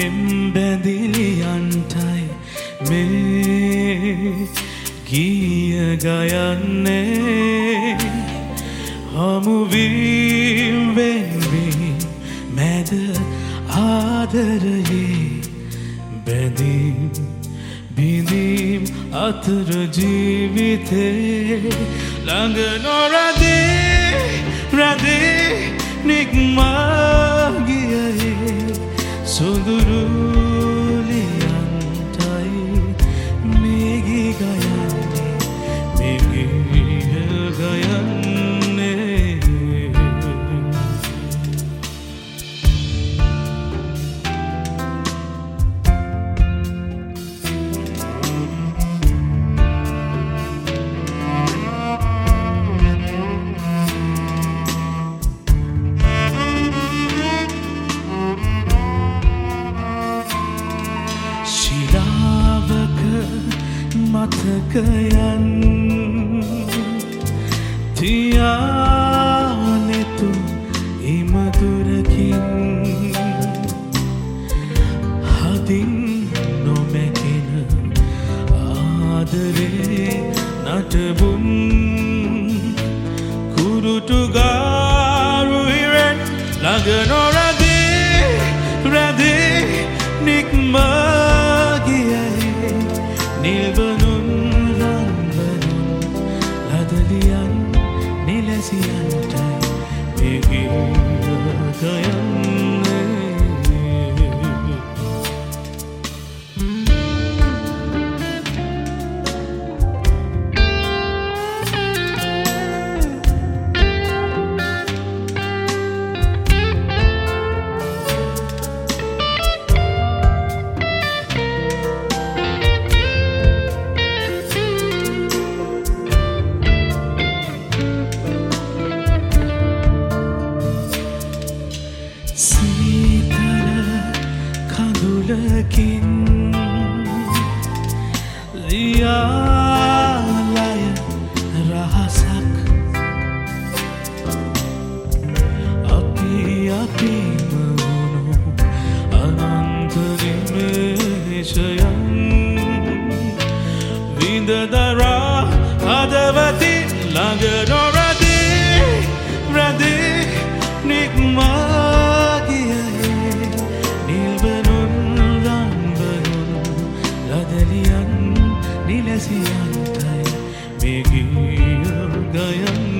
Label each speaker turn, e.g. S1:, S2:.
S1: පෙම්බැදිලියන්ටයි මේ ගීය ගයන්නේ හමුවීම් වෙන්වීම් මැද ආදරයේ බැඳීම් බිඳීම් අතර ජීවිතේ ළඟ නොරදී රදී නික්මා ගියේ සොඳුරුලියන්ටයි මේ ගී ගයන්නේ මේ ගී ගයන්නේ මතකයන් තියානෙතු ඉමදුරකින් හදින් නොමැකෙන ආදරේ නටබුන් කුරුටුගාරු හිරෙන් ළඟ නොරදී රදී නික්මා ගියයි නිල්බනුන් රන්බනුන් ලදලියන් නිලසියන්ටයි මේ ගී ගයන්නේ කඳුලකින් ලියාලය රහසක් අපි අපිම වුණු අනන්ත නිමේෂයන් විඳදරා හදවති ළඟ නොරදී රදී නික්මා ගියේ නිල්බනුන් රන්බනුන් ලදලියන් නිලසියන්ටයි මේ ගී ගයන්නේ